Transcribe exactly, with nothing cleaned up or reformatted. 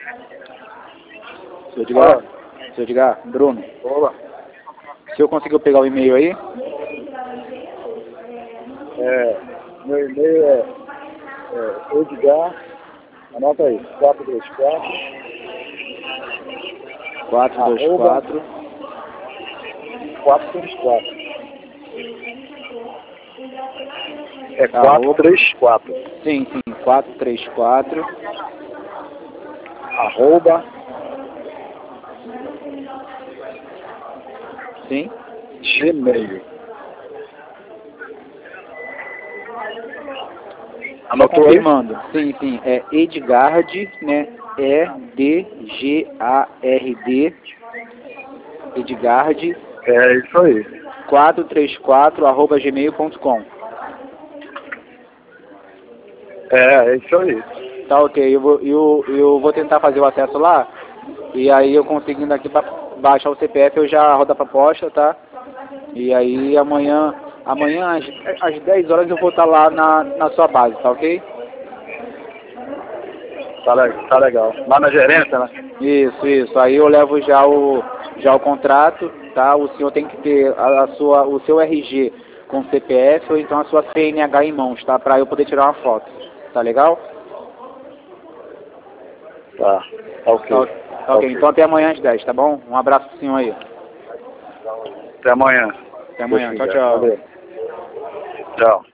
Seu Edgar, seu Edgar, Bruno. Olá. Se eu conseguir pegar o e-mail aí? É, meu e-mail é, é Edgar, anota aí, quatro dois quatro. quatro dois quatro. quatro três quatro. É quatro três quatro. Sim, sim, quatro três quatro. Arroba. Sim. Gmail. Anotou confirmando. Sim, sim, é Edgard, né? E D G A R D. Edgard. É isso aí. quatro três quatro arroba gmail ponto com. É, é isso aí. Tá ok, eu vou, eu, eu vou tentar fazer o acesso lá. E aí eu conseguindo aqui pra baixar o C P F, eu já rodo a proposta, tá? E aí amanhã, amanhã às, às dez horas eu vou estar lá na, na sua base, tá ok? Tá, le- tá legal. Lá na gerência, né? Isso, isso. Aí eu levo já o, já o contrato, tá? O senhor tem que ter a, a sua, o seu R G com C P F ou então a sua C N H em mãos, tá? Pra eu poder tirar uma foto. Tá legal? Tá, tá ok. Tá, ok. Tá ok. Então até amanhã às dez, tá bom? Um abraço pro senhor aí. Até amanhã. Até amanhã. Tchau, Deus tchau. quiser. Valeu. Tchau.